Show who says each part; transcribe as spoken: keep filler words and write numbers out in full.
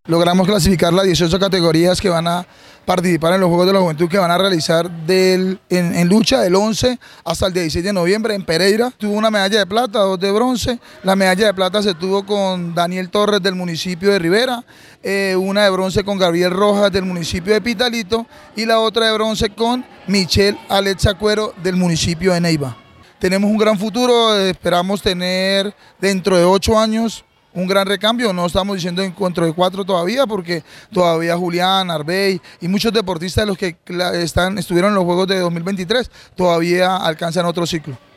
Speaker 1: Logramos clasificar las dieciocho categorías que van a participar en los Juegos de la Juventud que van a realizar del, en, en lucha del once hasta el dieciséis de noviembre en Pereira. Tuvo una medalla de plata, dos de bronce. La medalla de plata se tuvo con Daniel Torres del municipio de Rivera, eh, una de bronce con Gabriel Rojas del municipio de Pitalito y la otra de bronce con Michelle Alexa Cuero del municipio de Neiva. Tenemos un gran futuro, esperamos tener dentro de ocho años un gran recambio, no estamos diciendo encuentro de cuatro todavía porque todavía Julián, Arbey y muchos deportistas de los que están, estuvieron en los Juegos de dos mil veintitrés todavía alcanzan otro ciclo.